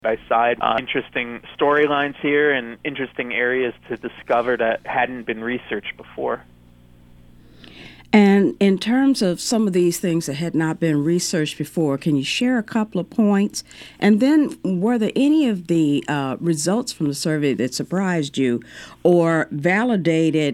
by side. Interesting storylines here and interesting areas to discover that hadn't been researched before. And in terms of some of these things that had not been researched before, can you share a couple of points? And then were there any of the results from the survey that surprised you or validated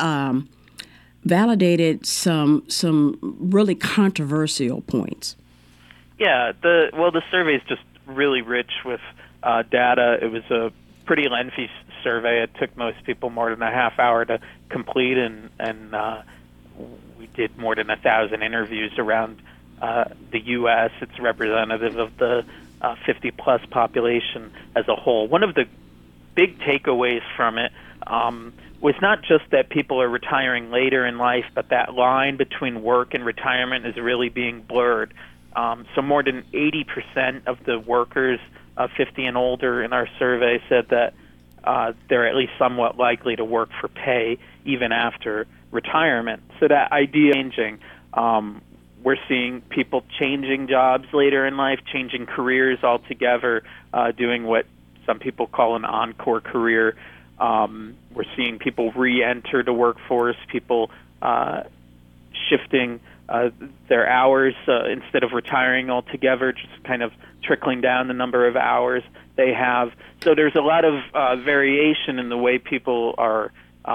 some really controversial points? Yeah, the survey is just really rich with data. It was a pretty lengthy survey. It took most people more than a half hour to complete, and we did more than 1,000 interviews around the U.S. It's representative of the 50-plus population as a whole. One of the big takeaways from it was not just that people are retiring later in life, but that line between work and retirement is really being blurred. So more than 80% of the workers 50 and older in our survey said that they're at least somewhat likely to work for pay even after retirement. So that idea changing. We're seeing people changing jobs later in life, changing careers altogether, doing what some people call an encore career. We're seeing people re-enter the workforce, people shifting their hours instead of retiring altogether, just kind of trickling down the number of hours they have. So there's a lot of variation in the way people are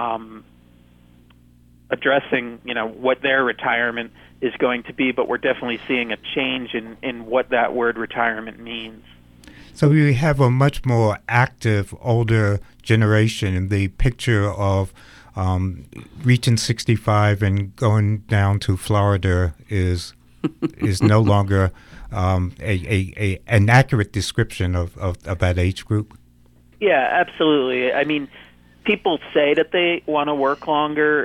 addressing, what their retirement is going to be, but we're definitely seeing a change in what that word retirement means. So we have a much more active, older generation. The picture of reaching 65 and going down to Florida is no longer an accurate description of that age group. Yeah, absolutely. I mean, people say that they want to work longer,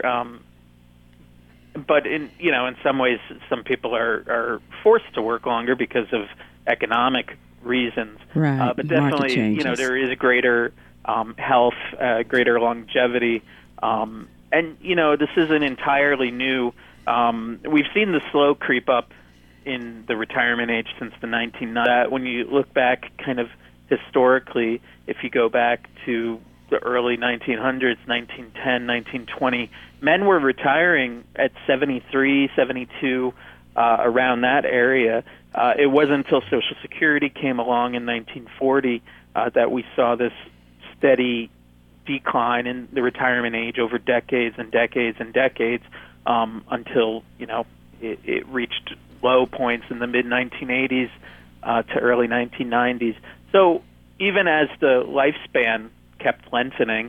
but in some ways, some people are forced to work longer because of economic reasons. Right. But definitely, there is greater health, greater longevity. And, this isn't entirely new. We've seen the slow creep up in the retirement age since the 1990s. When you look back kind of historically, if you go back to the early 1900s, 1910, 1920, men were retiring at 73, 72, around that area. It wasn't until Social Security came along in 1940 that we saw this steady decline in the retirement age over decades and decades and decades until it reached low points in the mid-1980s to early 1990s. So even as the lifespan kept lengthening,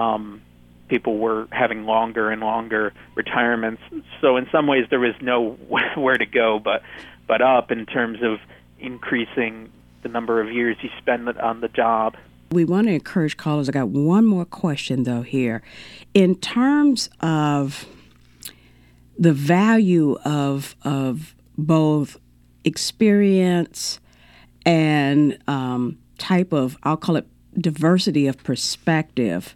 people were having longer and longer retirements. So in some ways there was nowhere to go but up in terms of increasing the number of years you spend on the job. We want to encourage callers. I got one more question, though, here. In terms of the value of both experience and type of, I'll call it diversity of perspective,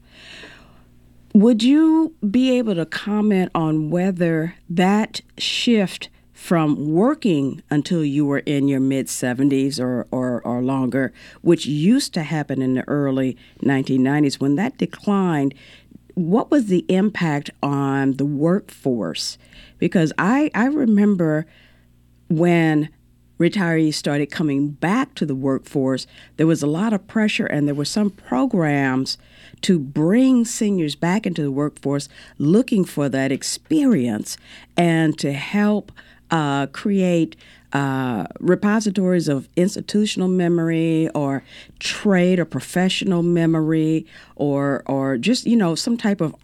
would you be able to comment on whether that shift from working until you were in your mid-70s or longer, which used to happen in the early 1990s, when that declined, what was the impact on the workforce? Because I remember when retirees started coming back to the workforce, there was a lot of pressure, and there were some programs to bring seniors back into the workforce looking for that experience and to help create repositories of institutional memory or trade or professional memory or just, some type of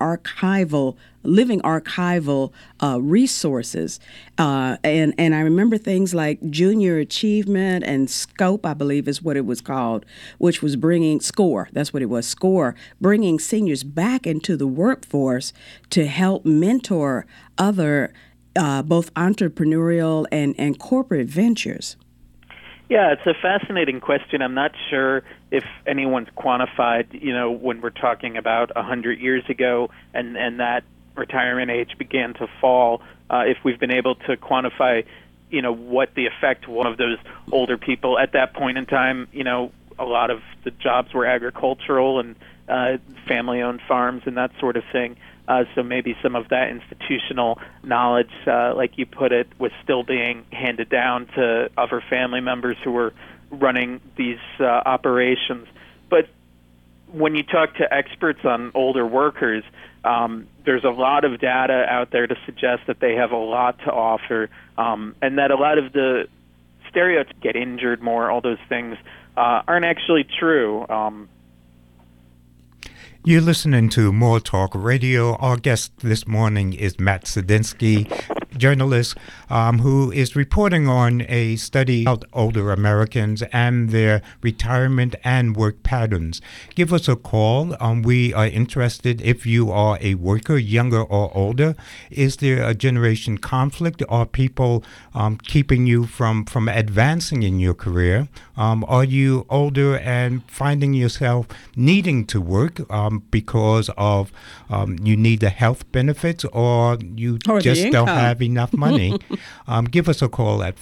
living archival resources. And I remember things like Junior Achievement and SCOPE, I believe is what it was called, which was bringing SCORE, that's what it was, SCORE, bringing seniors back into the workforce to help mentor other both entrepreneurial and corporate ventures. Yeah, it's a fascinating question. I'm not sure if anyone's quantified, when we're talking about 100 years ago and that retirement age began to fall, if we've been able to quantify, what the effect one of those older people at that point in time, a lot of the jobs were agricultural and family-owned farms and that sort of thing. So maybe some of that institutional knowledge, like you put it, was still being handed down to other family members who were running these operations. But when you talk to experts on older workers, there's a lot of data out there to suggest that they have a lot to offer, and that a lot of the stereotypes, get injured more, all those things, aren't actually true. You're listening to More Talk Radio. Our guest this morning is Matt Zielinski, journalist who is reporting on a study about older Americans and their retirement and work patterns. Give us a call. We are interested if you are a worker, younger or older. Is there a generation conflict? Are people keeping you from advancing in your career? Are you older and finding yourself needing to work because of you need the health benefits, or you just don't have enough money? Give us a call at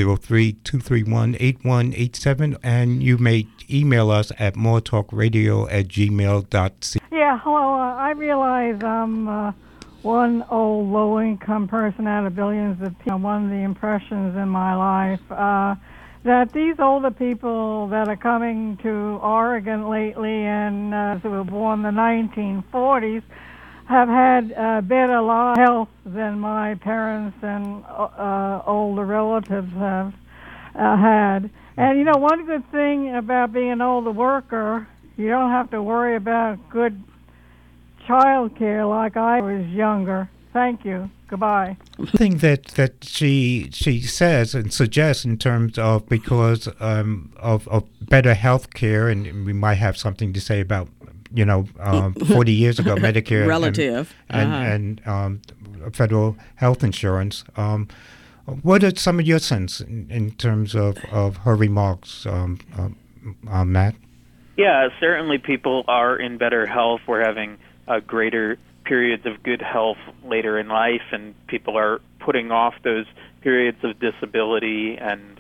503-231-8187, and you may email us at moretalkradio@gmail.com. Yeah, hello. I realize I'm one old low-income person out of billions of people. One of the impressions in my life that these older people that are coming to Oregon lately and who were born in the 1940s have had better health than my parents and older relatives have had. And, you know, one good thing about being an older worker, you don't have to worry about good child care like I was younger. Thank you. Goodbye. One thing that she says and suggests in terms of because of better health care, and we might have something to say about 40 years ago Medicare relative and federal health insurance. What are some of your sense in terms of her remarks, Matt? Yeah, certainly people are in better health. We're having greater periods of good health later in life, and people are putting off those periods of disability and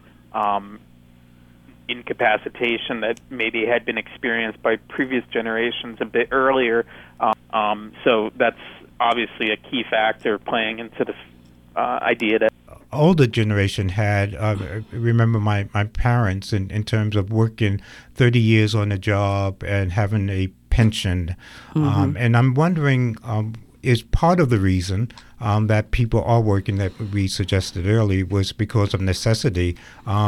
incapacitation that maybe had been experienced by previous generations a bit earlier. So that's obviously a key factor playing into the idea that older generation had, remember my parents in terms of working 30 years on a job and having a pension. And I'm wondering, is part of the reason that people are working that we suggested earlier was because of necessity.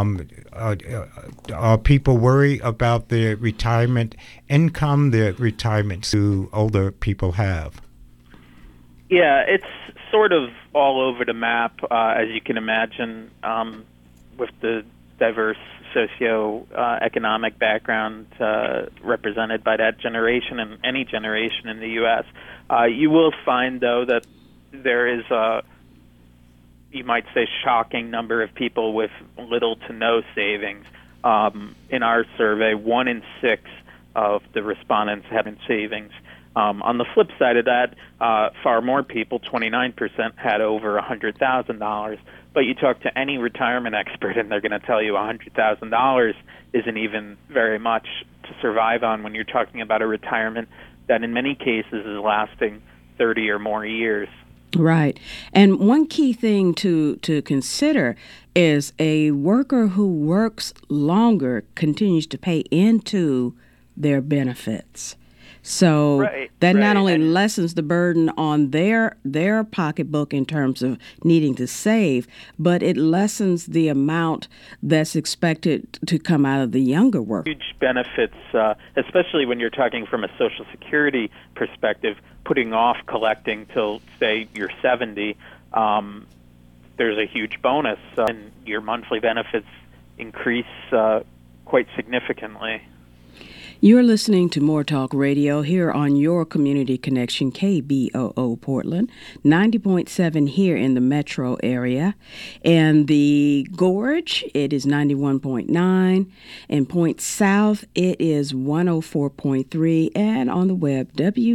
Are people worried about their retirement income, their retirement to older people have? Yeah, it's sort of all over the map, as you can imagine, with the diverse socio-economic background represented by that generation and any generation in the U.S. You will find, though, that there is a, you might say, shocking number of people with little to no savings. In our survey, 1 in 6 of the respondents had savings. On the flip side of that, far more people, 29%, had over $100,000. But you talk to any retirement expert, and they're going to tell you $100,000 isn't even very much to survive on when you're talking about a retirement that in many cases is lasting 30 or more years. Right. And one key thing to consider is a worker who works longer continues to pay into their benefits. So that not only lessens the burden on their pocketbook in terms of needing to save, but it lessens the amount that's expected to come out of the younger worker. Huge benefits, especially when you're talking from a Social Security perspective, putting off collecting till, say, you're 70, there's a huge bonus, and your monthly benefits increase quite significantly. You're listening to More Talk Radio here on your community connection, KBOO Portland, 90.7 here in the metro area. And the Gorge, it is 91.9. And Point South, it is 104.3. And on the web,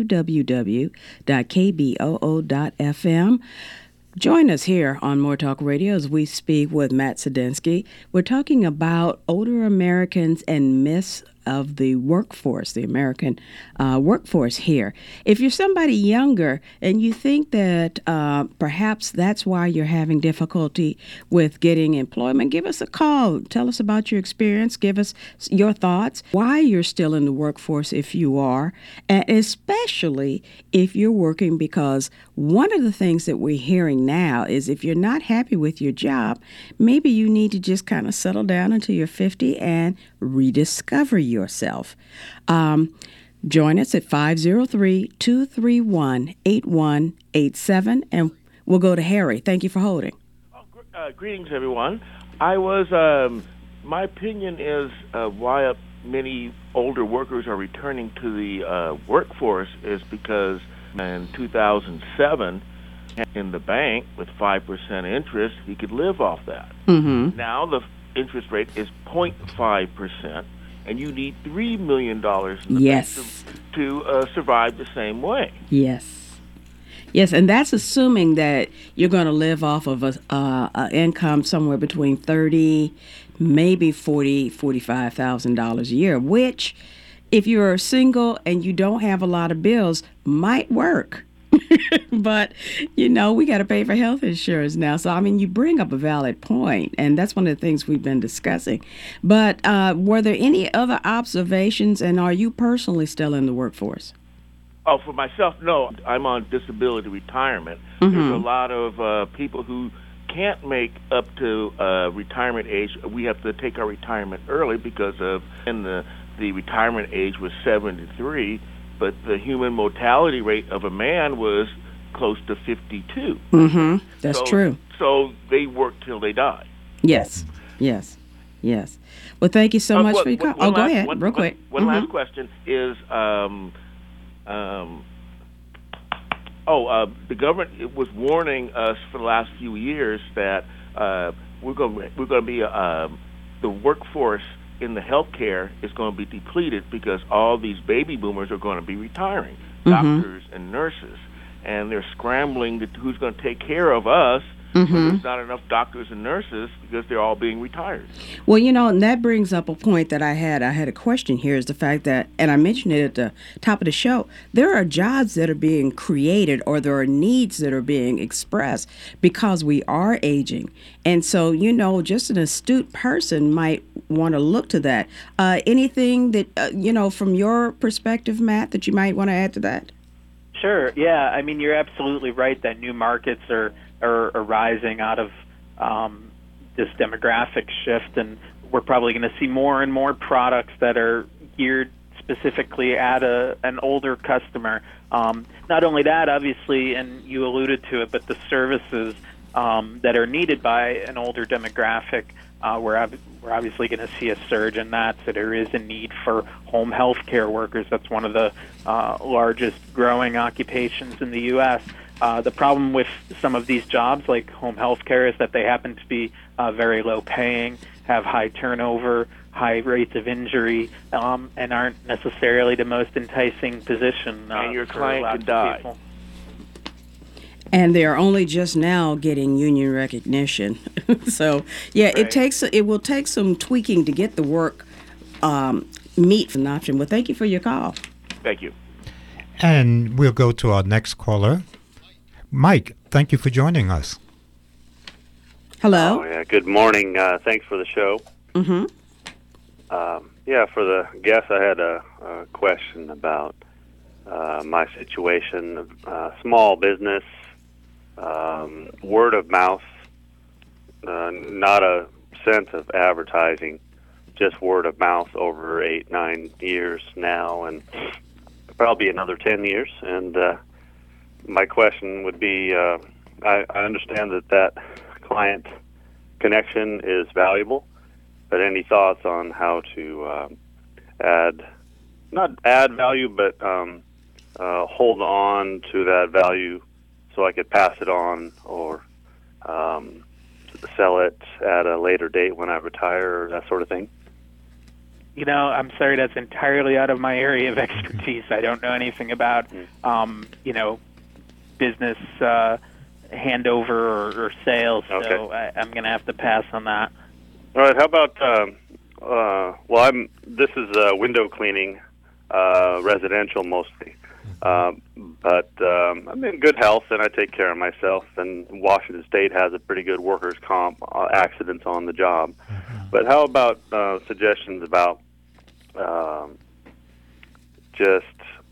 www.kboo.fm. Join us here on More Talk Radio as we speak with Matt Zielinski. We're talking about older Americans and myths of the workforce, the American workforce here. If you're somebody younger and you think that perhaps that's why you're having difficulty with getting employment, give us a call. Tell us about your experience. Give us your thoughts, why you're still in the workforce if you are, and especially if you're working, because one of the things that we're hearing now is if you're not happy with your job, maybe you need to just kind of settle down until you're 50 and rediscover yourself. Join us at 503-231-8187, and we'll go to Harry. Thank you for holding. Greetings, everyone. My opinion is why many older workers are returning to the workforce is because in 2007, in the bank with 5% interest, he could live off that. Mm-hmm. Now the interest rate is 0.5%, and you need $3 million in the bank to survive the same way. Yes, and that's assuming that you're going to live off of a income somewhere between $30,000, maybe $45,000 a year, which, if you're single and you don't have a lot of bills, might work. But, we got to pay for health insurance now. So, you bring up a valid point, and that's one of the things we've been discussing. But were there any other observations, and are you personally still in the workforce? Oh, for myself, no. I'm on disability retirement. Mm-hmm. There's a lot of people who can't make up to retirement age. We have to take our retirement early because the retirement age was 73. But the human mortality rate of a man was close to 52. Mm-hmm. That's true. So they work till they die. Yes. Well, thank you so much for your call. Go ahead, real quick. One last question is, the government was warning us for the last few years that we're going to be the workforce in the healthcare is going to be depleted because all these baby boomers are going to be retiring, doctors and nurses, and they're scrambling to who's going to take care of us. But there's not enough doctors and nurses because they're all being retired. Well, and that brings up a point that I had. I had a question here is the fact that, and I mentioned it at the top of the show, there are jobs that are being created or there are needs that are being expressed because we are aging. And so, just an astute person might want to look to that. Anything that, from your perspective, Matt, that you might want to add to that? Sure. Yeah. You're absolutely right that new markets are arising out of this demographic shift, and we're probably going to see more and more products that are geared specifically at an older customer. Not only that, obviously, and you alluded to it, but the services that are needed by an older demographic, we're obviously going to see a surge in that. So there is a need for home health care workers. That's one of the largest growing occupations in the U.S. The problem with some of these jobs, like home health care, is that they happen to be very low paying, have high turnover, high rates of injury, and aren't necessarily the most enticing position. And your client could die. People. And they're only just now getting union recognition. So, yeah, right. It will take some tweaking to get the work meet an option. Well, thank you for your call. Thank you. And we'll go to our next caller. Mike, thank you for joining us. Hello. Oh, yeah. Good morning. Thanks for the show. Mm-hmm. For the guest, I had a question about my situation. Small business, word of mouth, not a sense of advertising, just word of mouth over 8-9 years now, and probably another 10 years. And my question would be, I understand that client connection is valuable, but any thoughts on how to not add value, but hold on to that value so I could pass it on or sell it at a later date when I retire or that sort of thing? I'm sorry, that's entirely out of my area of expertise. I don't know anything about, business handover or sales, so okay. I'm going to have to pass on that. All right, how about This is window cleaning, residential mostly. But I'm in good health, and I take care of myself. And Washington State has a pretty good workers' comp accidents on the job. Mm-hmm. But how about suggestions about just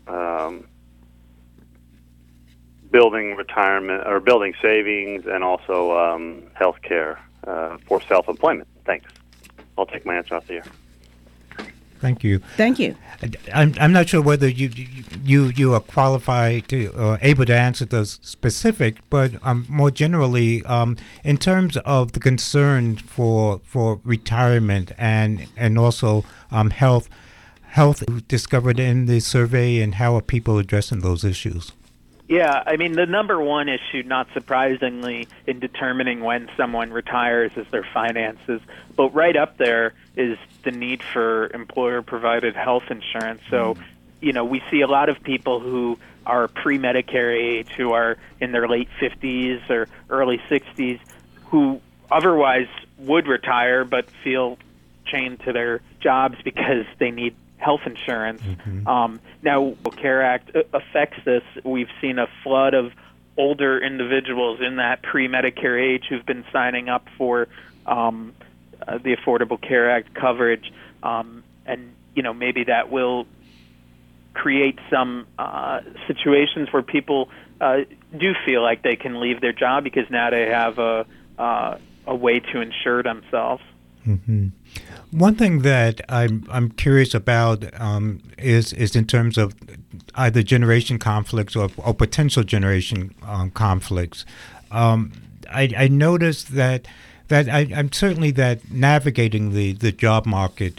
building retirement or building savings, and also health care for self-employment? Thanks. I'll take my answer off the air. Thank you. Thank you. I'm not sure whether you are qualified to or able to answer those specific, but more generally, in terms of the concern for retirement and also health discovered in the survey, and how are people addressing those issues? Yeah, I mean, the number one issue, not surprisingly, in determining when someone retires is their finances. But right up there is the need for employer-provided health insurance. So, we see a lot of people who are pre-Medicare age, who are in their late 50s or early 60s, who otherwise would retire but feel chained to their jobs because they need health insurance. Mm-hmm. Now, the CARE Act affects this. We've seen a flood of older individuals in that pre-Medicare age who've been signing up for the Affordable Care Act coverage, and maybe that will create some situations where people do feel like they can leave their job because now they have a way to insure themselves. Mm-hmm. One thing that I'm curious about is in terms of either generation conflicts or potential generation conflicts. I noticed that I'm certainly that navigating the job market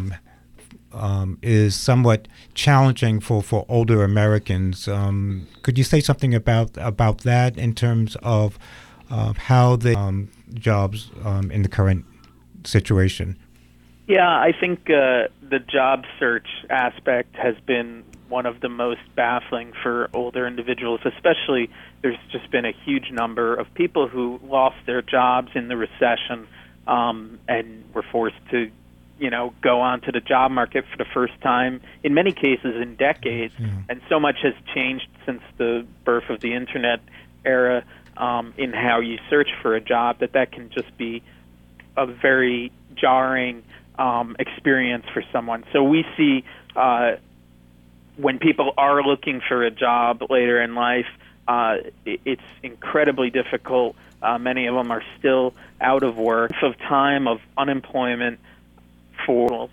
is somewhat challenging for older Americans. Could you say something about that in terms of how the jobs in the current situation? Yeah, I think the job search aspect has been one of the most baffling for older individuals, especially there's just been a huge number of people who lost their jobs in the recession and were forced to, go onto the job market for the first time, in many cases in decades. Yeah. And so much has changed since the birth of the Internet era in how you search for a job that can just be a very jarring experience for someone. So we see when people are looking for a job later in life, it's incredibly difficult. Many of them are still out of work, of time of unemployment for.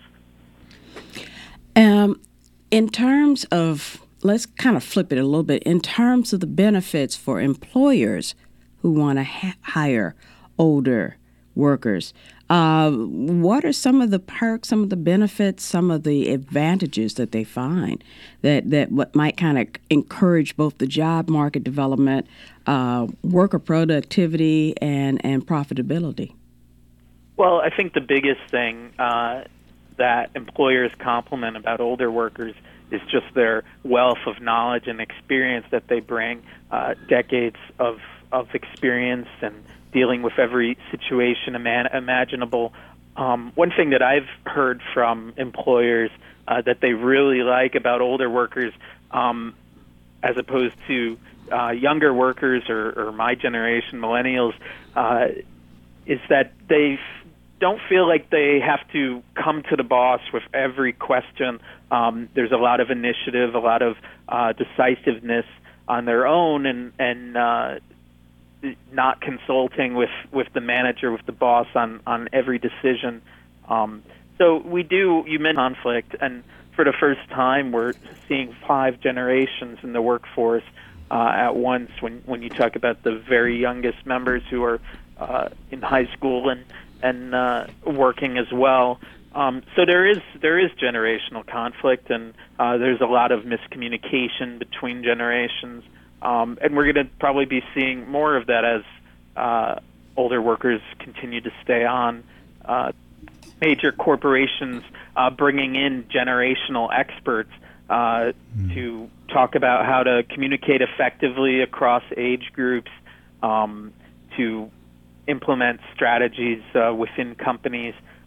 In terms of, let's kind of flip it a little bit, in terms of the benefits for employers who want to hire older workers, what are some of the perks, some of the benefits, some of the advantages that they find that what might kind of encourage both the job market development, worker productivity, and profitability? Well, I think the biggest thing that employers compliment about older workers is just their wealth of knowledge and experience that they bring, decades of experience and dealing with every situation imaginable. One thing that I've heard from employers that they really like about older workers, as opposed to younger workers or my generation, millennials, is that they don't feel like they have to come to the boss with every question. There's a lot of initiative, a lot of decisiveness on their own, and not consulting with the manager, with the boss on every decision. So you mentioned conflict, and for the first time we're seeing 5 generations in the workforce at once when you talk about the very youngest members who are in high school and working as well. So there is generational conflict, and there's a lot of miscommunication between generations. And we're going to probably be seeing more of that as older workers continue to stay on. Major corporations bringing in generational experts to talk about how to communicate effectively across age groups, to implement strategies within companies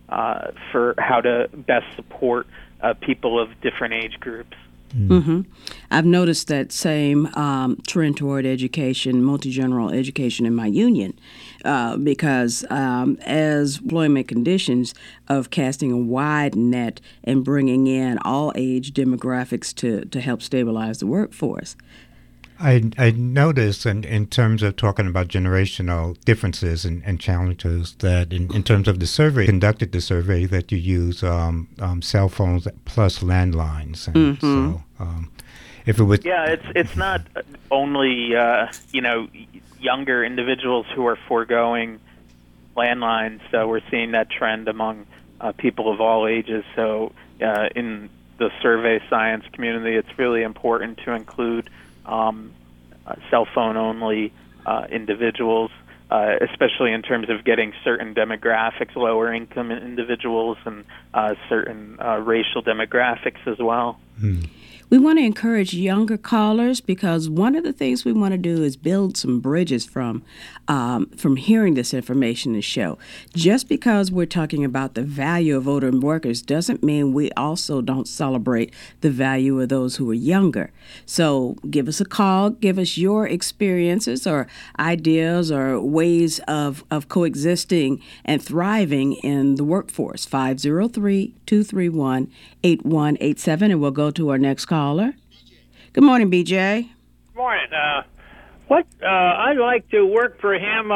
for how to best support people of different age groups. Mm-hmm. I've noticed that same trend toward education, multi-general education in my union, because as employment conditions of casting a wide net and bringing in all age demographics to help stabilize the workforce. I noticed in terms of talking about generational differences and challenges that in terms of the survey, conducted the survey that you use cell phones plus landlines. And so if it was... Yeah, it's not only, younger individuals who are foregoing landlines. So we're seeing that trend among people of all ages. So in the survey science community, it's really important to include cell phone only individuals, especially in terms of getting certain demographics, lower income individuals, and certain racial demographics as well. We want to encourage younger callers because one of the things we want to do is build some bridges from hearing this information in the show. Just because we're talking about the value of older workers doesn't mean we also don't celebrate the value of those who are younger. So give us a call, give us your experiences or ideas or ways of coexisting and thriving in the workforce. 503-231-8187, and we'll go to our next caller. Good morning, BJ. Morning. I'd like to work for him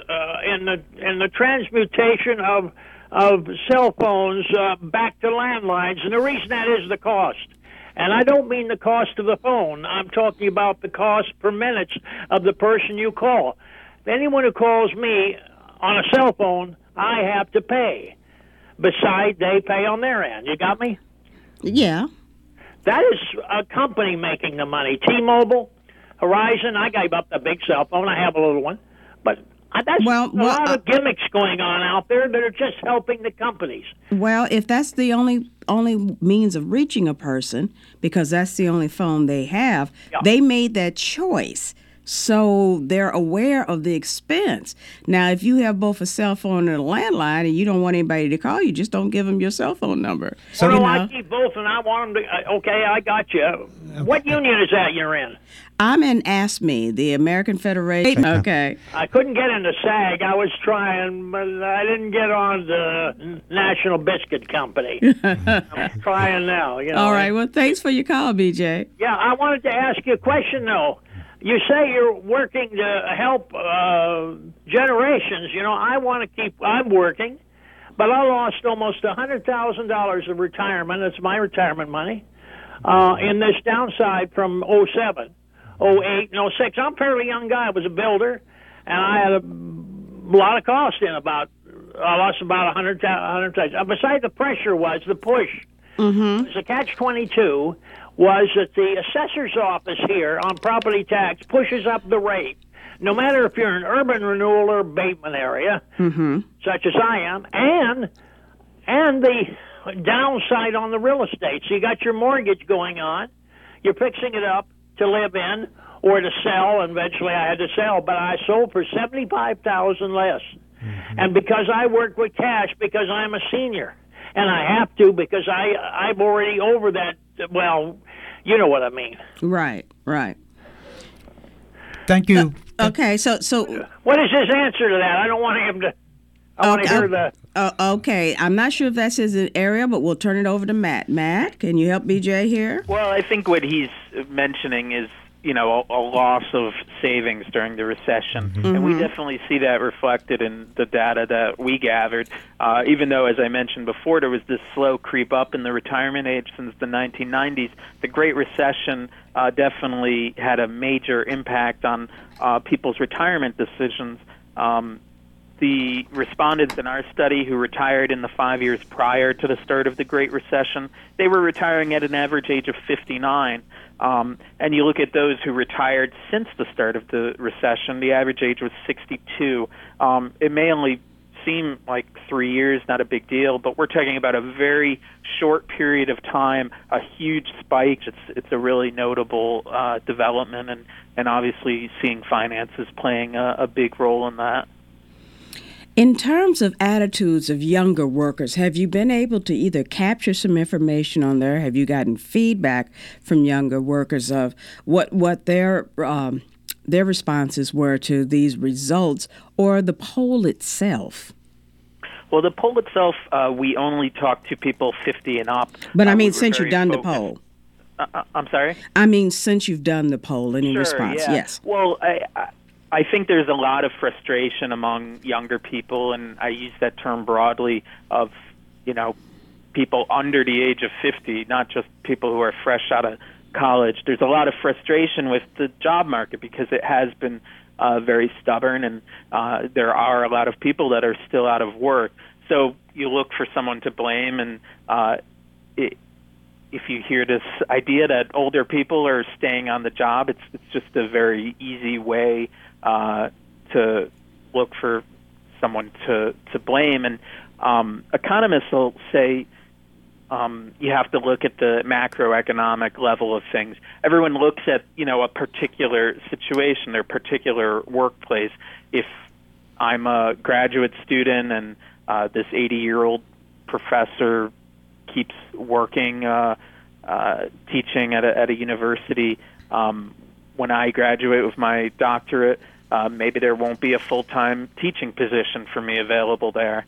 in the transmutation of cell phones back to landlines, and the reason that is the cost. And I don't mean the cost of the phone. I'm talking about the cost per minute of the person you call. Anyone who calls me on a cell phone, I have to pay. Besides, they pay on their end. You got me? Yeah. That is a company making the money. T-Mobile, Verizon, I gave up the big cell phone. I have a little one. But that's a lot of gimmicks going on out there that are just helping the companies. Well, if that's the only means of reaching a person, because that's the only phone they have, they made that choice. So they're aware of the expense. Now, if you have both a cell phone and a landline and you don't want anybody to call you, just don't give them your cell phone number. So I keep both, and I want them to. Okay, I got you. What union is that you're in? I'm in ASME, the American Federation. Okay. I couldn't get into SAG. I was trying, but I didn't get on the National Biscuit Company. I'm trying now. All right. Well, thanks for your call, BJ. Yeah, I wanted to ask you a question, though. You say you're working to help generations. I'm working, but I lost almost $100,000 of retirement. That's my retirement money in this downside from 07, 08, and 06. I'm a fairly young guy. I was a builder, and I had a lot of cost in I lost about $100,000. Besides the pressure was the push. Mm-hmm. It was a catch-22. Was that the assessor's office here on property tax pushes up the rate, no matter if you're in an urban renewal or abatement area, such as I am, and the downside on the real estate. So you got your mortgage going on, you're fixing it up to live in or to sell, and eventually I had to sell, but I sold for $75,000 less. And because I work with cash, because I'm a senior, and I have to because I'm already over that, well, you know what I mean. Right. Thank you. Okay, so what is his answer to that? I don't want him to. I want to hear the. Okay, I'm not sure if that's his area, but we'll turn it over to Matt. Matt, can you help BJ here? Well, I think what he's mentioning is, a loss of savings during the recession. Mm-hmm. And we definitely see that reflected in the data that we gathered, even though, as I mentioned before, there was this slow creep up in the retirement age since the 1990s. The Great Recession definitely had a major impact on people's retirement decisions. The respondents in our study who retired in the 5 years prior to the start of the Great Recession, they were retiring at an average age of 59. And you look at those who retired since the start of the recession, the average age was 62. It may only seem like 3 years, not a big deal, but we're talking about a very short period of time, a huge spike. It's a really notable development, and obviously seeing finances playing a big role in that. In terms of attitudes of younger workers, have you been able to either capture some information on there? Have you gotten feedback from younger workers of what their responses were to these results, or the poll itself? Well, the poll itself, we only talked to people 50 and up. But I mean, since you've done the poll. I'm sorry? I mean, since you've done the poll, any response? Yeah. Yes. Well, I think there's a lot of frustration among younger people, and I use that term broadly, of, people under the age of 50, not just people who are fresh out of college. There's a lot of frustration with the job market because it has been very stubborn, and there are a lot of people that are still out of work. So you look for someone to blame, and if you hear this idea that older people are staying on the job, it's just a very easy way to look for someone to blame. And economists will say you have to look at the macroeconomic level of things. Everyone looks at, a particular situation, their particular workplace. If I'm a graduate student and this 80-year-old professor keeps working, teaching at a university, when I graduate with my doctorate, maybe there won't be a full-time teaching position for me available there.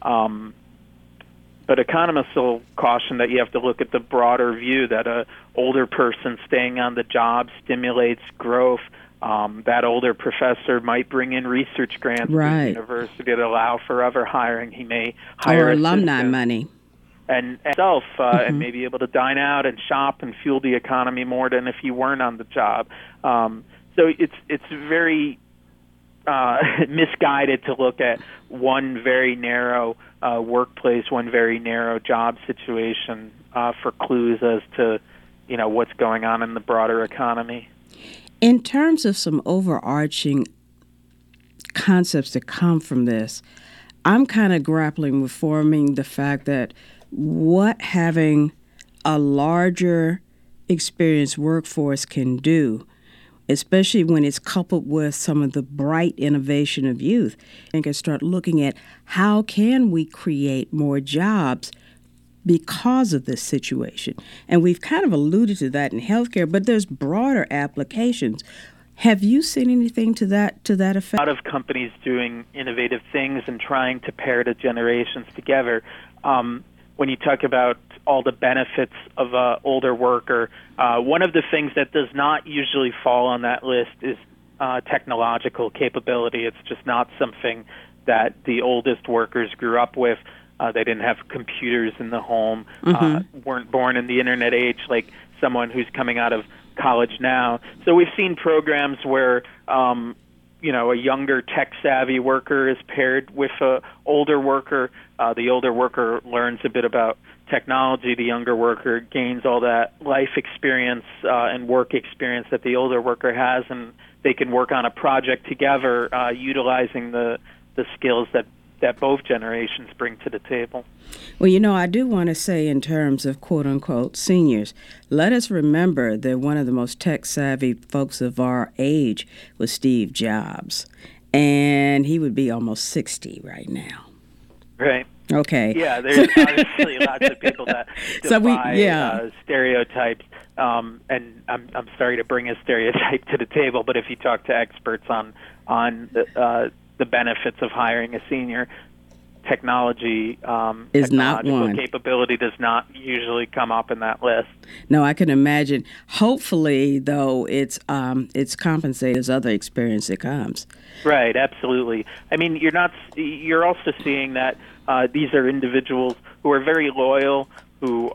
But economists will caution that you have to look at the broader view, that a older person staying on the job stimulates growth. That older professor might bring in research grants to the university that allow forever hiring. He may hire alumni money. And and may be able to dine out and shop and fuel the economy more than if you weren't on the job. So it's very misguided to look at one very narrow workplace, one very narrow job situation for clues as to what's going on in the broader economy. In terms of some overarching concepts that come from this, I'm kind of grappling with forming the fact that what having a larger experienced workforce can do, especially when it's coupled with some of the bright innovation of youth, and can start looking at how can we create more jobs because of this situation. And we've kind of alluded to that in healthcare, but there's broader applications. Have you seen anything to that effect? A lot of companies doing innovative things and trying to pair the generations together. When you talk about all the benefits of an older worker, one of the things that does not usually fall on that list is technological capability. It's just not something that the oldest workers grew up with. They didn't have computers in the home, weren't born in the internet age like someone who's coming out of college now. So we've seen programs where a younger tech-savvy worker is paired with an older worker. The older worker learns a bit about technology. The younger worker gains all that life experience and work experience that the older worker has, and they can work on a project together utilizing the skills that both generations bring to the table. Well, I do want to say in terms of quote-unquote seniors, let us remember that one of the most tech-savvy folks of our age was Steve Jobs, and he would be almost 60 right now. Right. Okay. Yeah, there's obviously lots of people that defy stereotypes, and I'm sorry to bring a stereotype to the table, but if you talk to experts on the benefits of hiring a senior, technology is not one. Capability does not usually come up in that list. No, I can imagine. Hopefully, though, it's compensated as other experience that comes. Right, absolutely. I mean, you're also seeing that these are individuals who are very loyal, who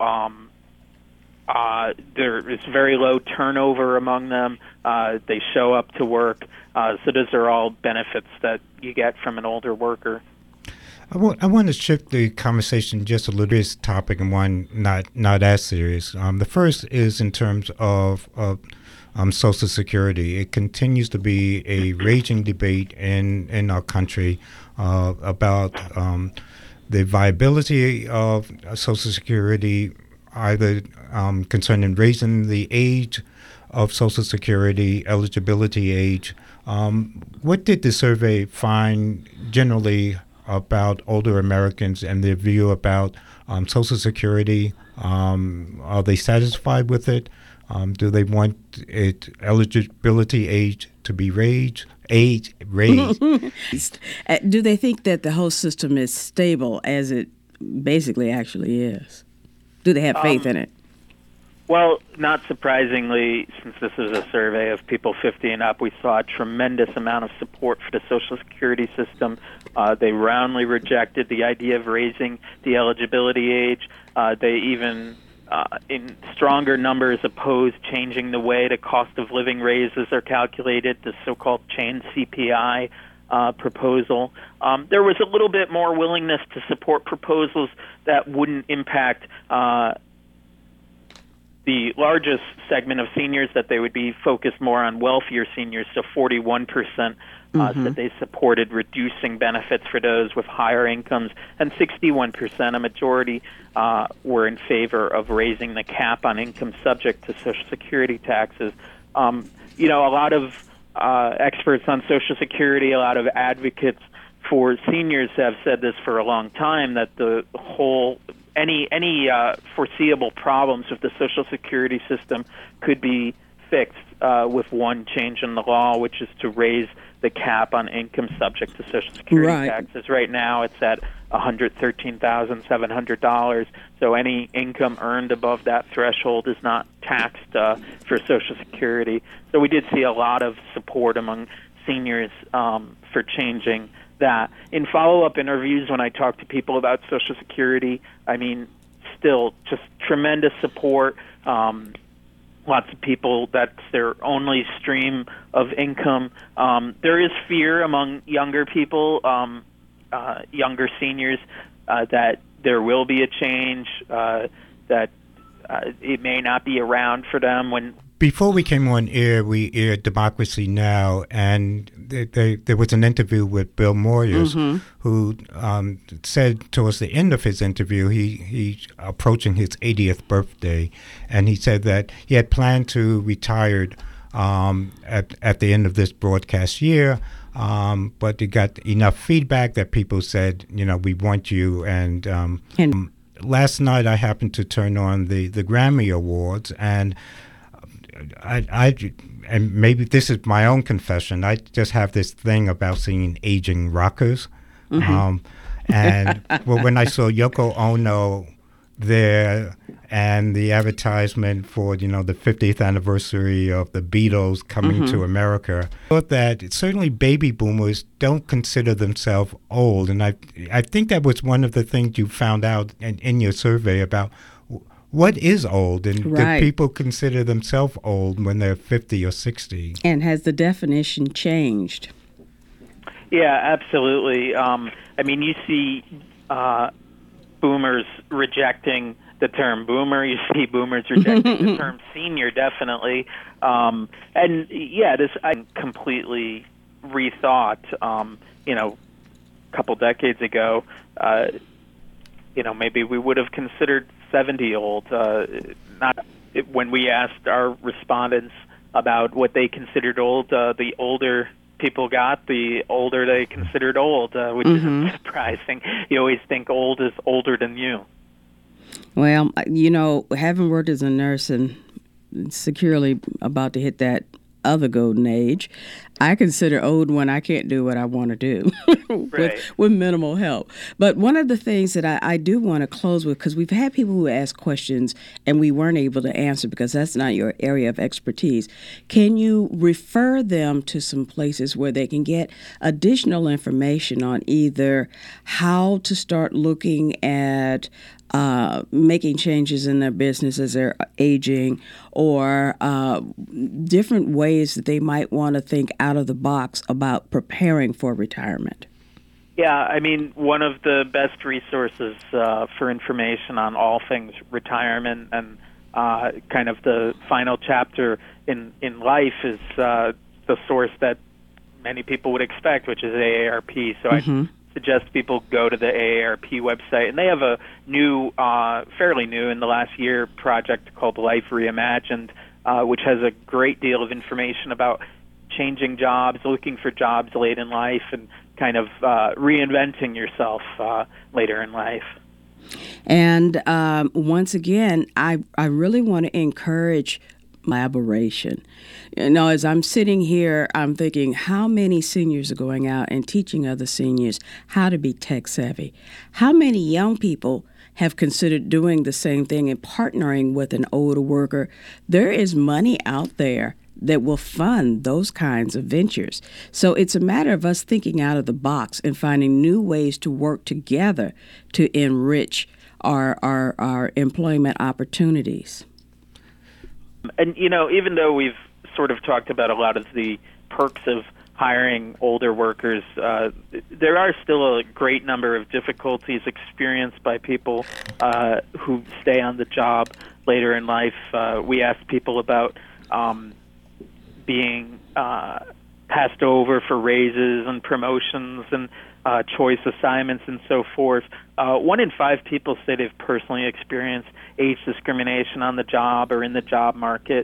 there is very low turnover among them. They show up to work. So those are all benefits that you get from an older worker. I want to shift the conversation just a little bit, this topic, and one not as serious. The first is in terms of Social Security. It continues to be a raging debate in our country about the viability of Social Security, either concerning raising the age of Social Security, eligibility age. What did the survey find generally about older Americans and their view about Social Security. Are they satisfied with it? Do they want eligibility age to be raised? Do they think that the whole system is stable as it basically actually is? Do they have faith in it? Well, not surprisingly, since this is a survey of people 50 and up, we saw a tremendous amount of support for the Social Security system. They roundly rejected the idea of raising the eligibility age. They even, in stronger numbers, opposed changing the way the cost of living raises are calculated, the so-called chain CPI proposal. There was a little bit more willingness to support proposals that wouldn't impact the largest segment of seniors, that they would be focused more on wealthier seniors. So 41% said they supported reducing benefits for those with higher incomes, and 61%, a majority, were in favor of raising the cap on income subject to Social Security taxes. A lot of experts on Social Security, a lot of advocates for seniors have said this for a long time, that the whole any foreseeable problems with the Social Security system could be fixed with one change in the law, which is to raise the cap on income subject to Social Security taxes. Right now it's at $113,700, so any income earned above that threshold is not taxed for Social Security. So we did see a lot of support among seniors for changing that. In follow-up interviews, when I talk to people about Social Security, I mean, still just tremendous support. Lots of people, that's their only stream of income. There is fear among younger people, younger seniors, that there will be a change, that it may not be around for them when. Before we came on air, we aired Democracy Now!, and there was an interview with Bill Moyers, who said towards the end of his interview, he approaching his 80th birthday, and he said that he had planned to retire at the end of this broadcast year, but he got enough feedback that people said, we want you. And last night I happened to turn on the Grammy Awards, and and maybe this is my own confession, I just have this thing about seeing aging rockers. And when I saw Yoko Ono there and the advertisement for, the 50th anniversary of the Beatles coming to America, I thought that certainly baby boomers don't consider themselves old. And I think that was one of the things you found out in your survey about what is old, and do people consider themselves old when they're 50 or 60? And has the definition changed? Yeah, absolutely. You see boomers rejecting the term boomer. You see boomers rejecting the term senior, definitely. I completely rethought, a couple decades ago, maybe we would have considered 70 old. When we asked our respondents about what they considered old, the older people got, the older they considered old, which isn't surprising. You always think old is older than you. Well, having worked as a nurse and securely about to hit that other golden age, I consider old when I can't do what I want to do with minimal help. But one of the things that I do want to close with, because we've had people who ask questions and we weren't able to answer because that's not your area of expertise. Can you refer them to some places where they can get additional information on either how to start looking at making changes in their business as they're aging, or different ways that they might want to think out of the box about preparing for retirement? Yeah, one of the best resources for information on all things retirement and kind of the final chapter in life is the source that many people would expect, which is AARP. So I suggest people go to the AARP website, and they have a new, fairly new in the last year, project called Life Reimagined, which has a great deal of information about changing jobs, looking for jobs late in life, and kind of reinventing yourself later in life. And once again, I really want to encourage collaboration. As I'm sitting here, I'm thinking how many seniors are going out and teaching other seniors how to be tech savvy? How many young people have considered doing the same thing and partnering with an older worker? There is money out there that will fund those kinds of ventures. So it's a matter of us thinking out of the box and finding new ways to work together to enrich our employment opportunities. And, even though we've sort of talked about a lot of the perks of hiring older workers, there are still a great number of difficulties experienced by people who stay on the job later in life. We asked people about being passed over for raises and promotions and choice assignments and so forth. 1 in 5 people say they've personally experienced age discrimination on the job or in the job market.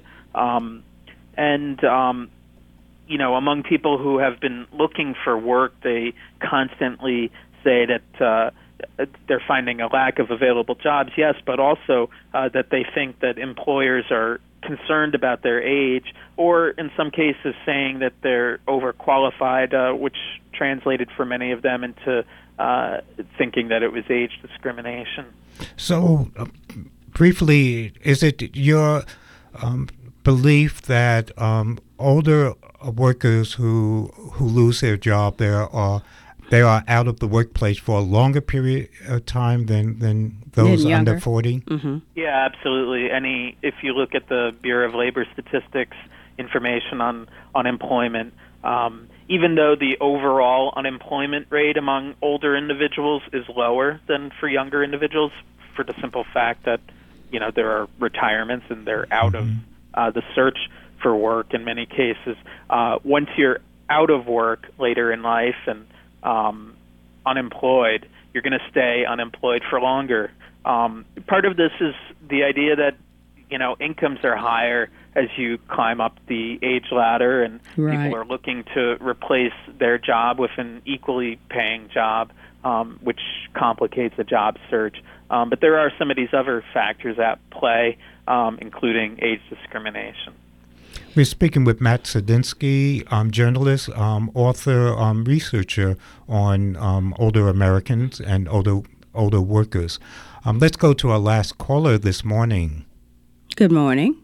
Among people who have been looking for work, they constantly say that they're finding a lack of available jobs, yes, but also that they think that employers are concerned about their age, or in some cases saying that they're overqualified, which translated for many of them into thinking that it was age discrimination. So, briefly, is it your belief that older workers who lose their job, they are out of the workplace for a longer period of time than those under 40? Mm-hmm. Yeah, absolutely. If you look at the Bureau of Labor Statistics information on unemployment, even though the overall unemployment rate among older individuals is lower than for younger individuals, for the simple fact that there are retirements and they're out of the search for work in many cases. Once you're out of work later in life and unemployed, you're going to stay unemployed for longer. Part of this is the idea that incomes are higher as you climb up the age ladder, and right. People are looking to replace their job with an equally paying job, which complicates the job search. But there are some of these other factors at play, including age discrimination. We're speaking with Matt Zadinsky, journalist, author, researcher on older Americans and older workers. Let's go to our last caller this morning. Good morning.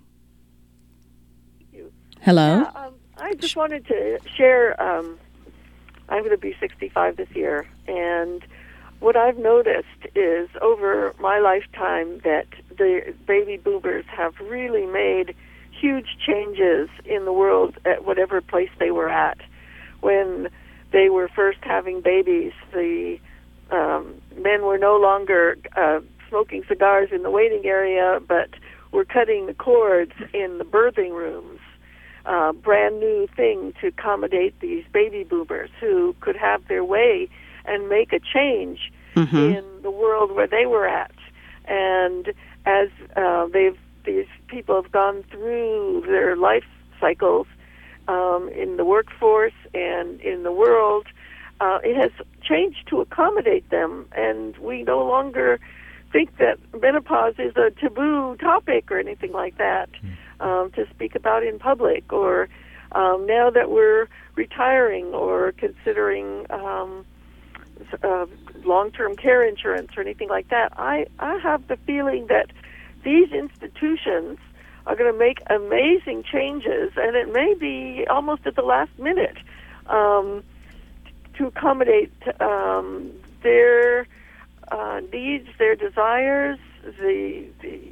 Hello. Yeah, I just wanted to share. I'm going to be 65 this year, and what I've noticed is over my lifetime that the baby boomers have really made huge changes in the world at whatever place they were at. When they were first having babies, the men were no longer smoking cigars in the waiting area, but were cutting the cords in the birthing rooms. Brand new thing to accommodate these baby boomers who could have their way and make a change in the world where they were at. And as these people have gone through their life cycles in the workforce and in the world, it has changed to accommodate them, and we no longer think that menopause is a taboo topic or anything like that to speak about in public, or now that we're retiring or considering long-term care insurance or anything like that. I have the feeling that these institutions are going to make amazing changes, and it may be almost at the last minute to accommodate their needs, their desires, the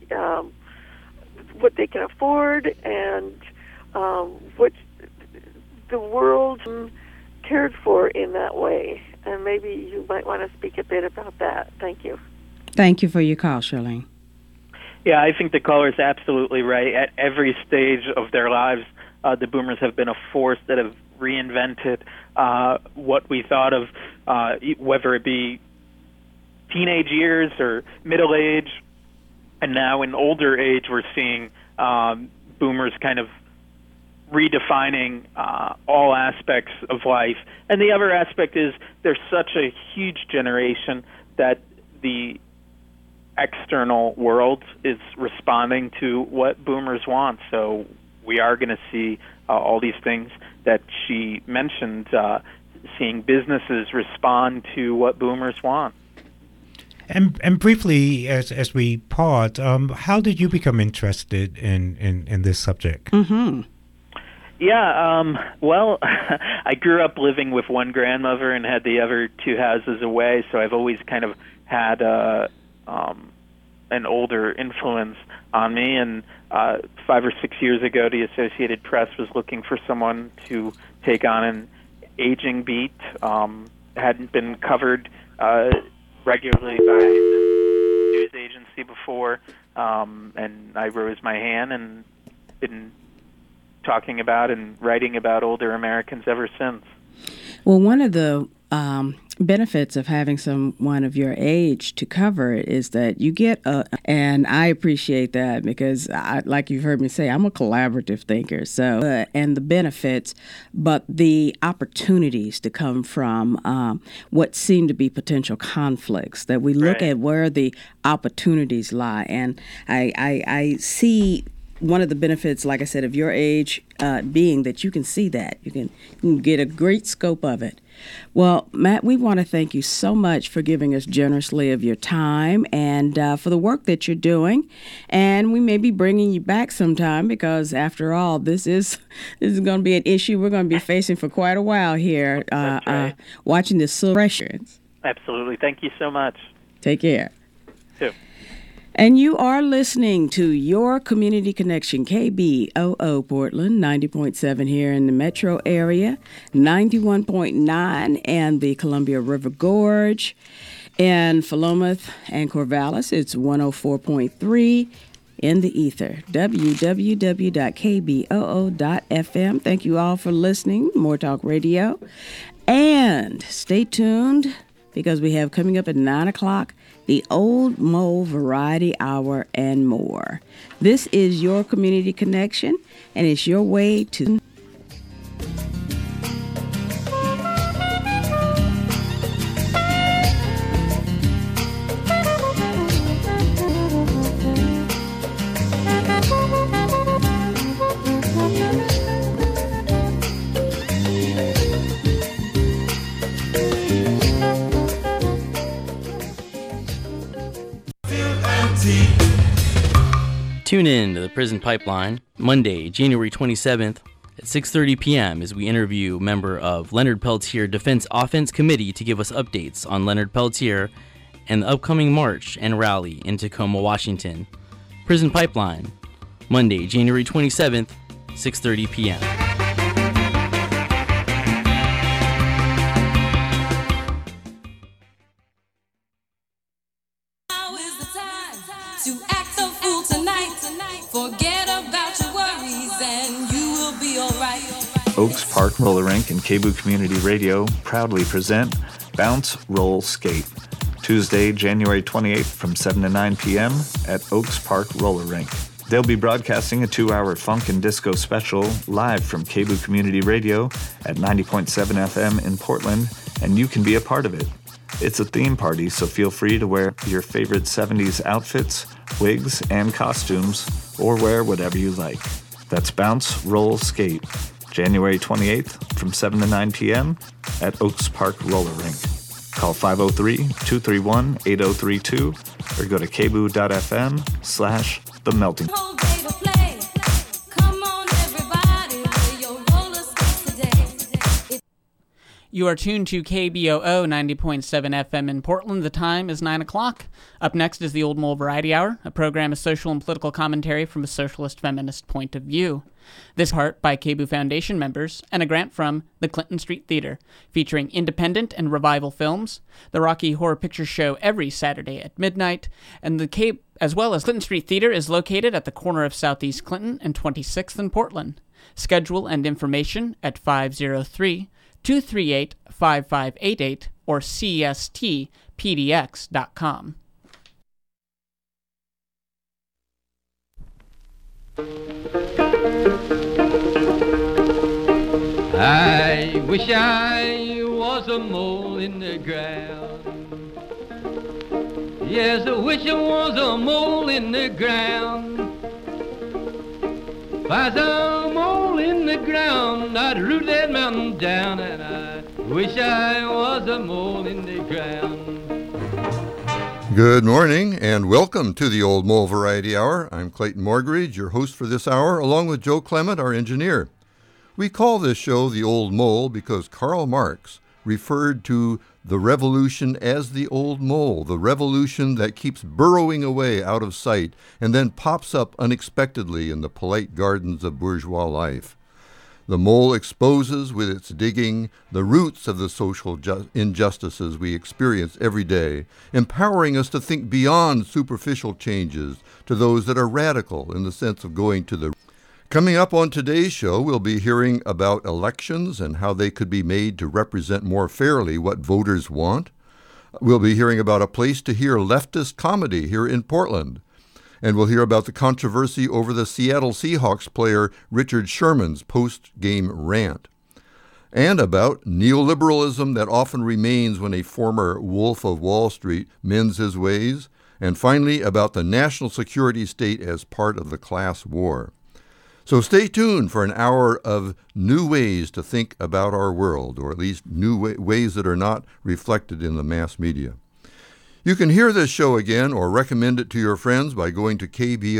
what they can afford, and what the world cared for in that way. And maybe you might want to speak a bit about that. Thank you. Thank you for your call, Charlene. Yeah, I think the caller is absolutely right. At every stage of their lives, the boomers have been a force that have reinvented what we thought of, whether it be teenage years or middle age, and now in older age we're seeing boomers kind of redefining all aspects of life. And the other aspect is there's such a huge generation that the external world is responding to what boomers want. So we are going to see all these things that she mentioned, seeing businesses respond to what boomers want. And briefly, as we part, how did you become interested in this subject? Mm-hmm. Yeah, well, I grew up living with one grandmother and had the other two houses away, so I've always kind of had an older influence on me. And 5 or 6 years ago, the Associated Press was looking for someone to take on an aging beat. Hadn't been covered regularly by the news agency before, and I rose my hand and been talking about and writing about older Americans ever since. Well, one of the benefits of having someone of your age to cover it is that you get and I appreciate that because, like you've heard me say, I'm a collaborative thinker. So, and the benefits, but the opportunities to come from what seem to be potential conflicts, that we look at where the opportunities lie. And I see one of the benefits, like I said, of your age being that you can see that. You can get a great scope of it. Well, Matt, we want to thank you so much for giving us generously of your time and for the work that you're doing. And we may be bringing you back sometime because, after all, this is going to be an issue we're going to be facing for quite a while here, watching this suppression. Absolutely. Thank you so much. Take care. Too. And you are listening to Your Community Connection, KBOO Portland, 90.7 here in the metro area, 91.9 and the Columbia River Gorge. In Philomath and Corvallis, it's 104.3 in the ether, www.kboo.fm. Thank you all for listening, More Talk Radio. And stay tuned because we have coming up at 9 o'clock, the Old Mo Variety Hour and more. This is Your Community Connection, and it's your way to... Tune in to the Prison Pipeline Monday, January 27th at 6:30 p.m. as we interview a member of Leonard Peltier Defense Offense Committee to give us updates on Leonard Peltier and the upcoming march and rally in Tacoma, Washington. Prison Pipeline Monday, January 27th, 6:30 p.m. Oaks Park Roller Rink and KBOO Community Radio proudly present Bounce, Roll, Skate, Tuesday, January 28th from 7 to 9 p.m. at Oaks Park Roller Rink. They'll be broadcasting a 2-hour funk and disco special live from KBOO Community Radio at 90.7 FM in Portland, and you can be a part of it. It's a theme party, so feel free to wear your favorite 70s outfits, wigs, and costumes, or wear whatever you like. That's Bounce, Roll, Skate, January 28th from 7 to 9 p.m. at Oaks Park Roller Rink. Call 503-231-8032 or go to kboo.fm/The Melting. You are tuned to KBOO 90.7 FM in Portland. The time is 9 o'clock. Up next is the Old Mole Variety Hour, a program of social and political commentary from a socialist feminist point of view. This part by KBOO Foundation members and a grant from the Clinton Street Theater, featuring independent and revival films, the Rocky Horror Picture Show every Saturday at midnight, and as well as Clinton Street Theater is located at the corner of Southeast Clinton and 26th in Portland. Schedule and information at 503-238-5588 or cstpdx.com. I wish I was a mole in the ground. Yes, I wish I was a mole in the ground. If I was a mole in the ground, I'd root that mountain down, and I wish I was a mole in the ground. Good morning and welcome to the Old Mole Variety Hour. I'm Clayton Morgridge, your host for this hour, along with Joe Clement, our engineer. We call this show the Old Mole because Karl Marx referred to the revolution as the old mole, the revolution that keeps burrowing away out of sight and then pops up unexpectedly in the polite gardens of bourgeois life. The mole exposes with its digging the roots of the social injustices we experience every day, empowering us to think beyond superficial changes to those that are radical in the sense of going to the... Coming up on today's show, we'll be hearing about elections and how they could be made to represent more fairly what voters want. We'll be hearing about a place to hear leftist comedy here in Portland. And we'll hear about the controversy over the Seattle Seahawks player Richard Sherman's post-game rant. And about neoliberalism that often remains when a former wolf of Wall Street mends his ways. And finally, about the national security state as part of the class war. So stay tuned for an hour of new ways to think about our world, or at least new ways that are not reflected in the mass media. You can hear this show again or recommend it to your friends by going to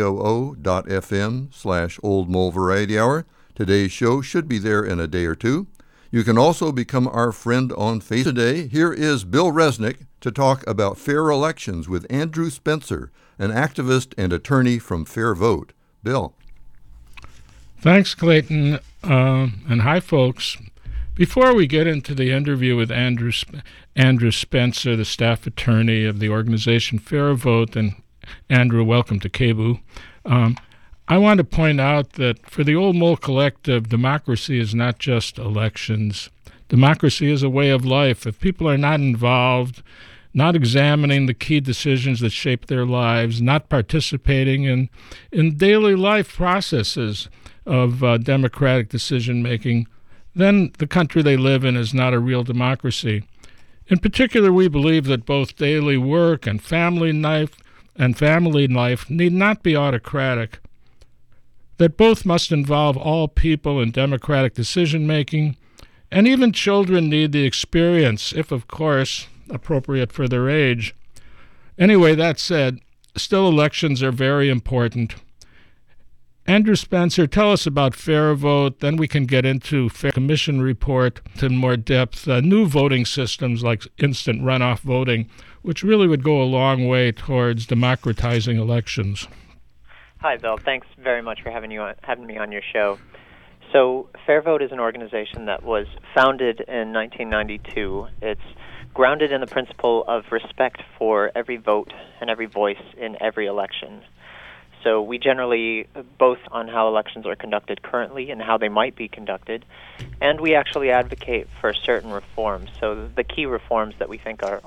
kboo.fm/Old Mole Variety Hour. Today's show should be there in a day or two. You can also become our friend on Facebook. Today, here is Bill Resnick to talk about fair elections with Andrew Spencer, an activist and attorney from Fair Vote. Bill. Thanks, Clayton, and hi, folks. Before we get into the interview with Andrew Spencer, the staff attorney of the organization Fair Vote, and Andrew, welcome to KBOO, I want to point out that for the Old Mole Collective, democracy is not just elections. Democracy is a way of life. If people are not involved, not examining the key decisions that shape their lives, not participating in daily life processes of democratic decision-making, then the country they live in is not a real democracy. In particular, we believe that both daily work and family life need not be autocratic, that both must involve all people in democratic decision-making, and even children need the experience, if of course appropriate for their age. Anyway, that said, still elections are very important. Andrew Spencer, tell us about Fair Vote, then we can get into Fair Commission report in more depth, new voting systems like instant runoff voting, which really would go a long way towards democratizing elections. Hi, Bill. Thanks very much for having me on your show. So Fair Vote is an organization that was founded in 1992. It's grounded in the principle of respect for every vote and every voice in every election. So we generally, both on how elections are conducted currently and how they might be conducted, and we actually advocate for certain reforms. So the key reforms that we think are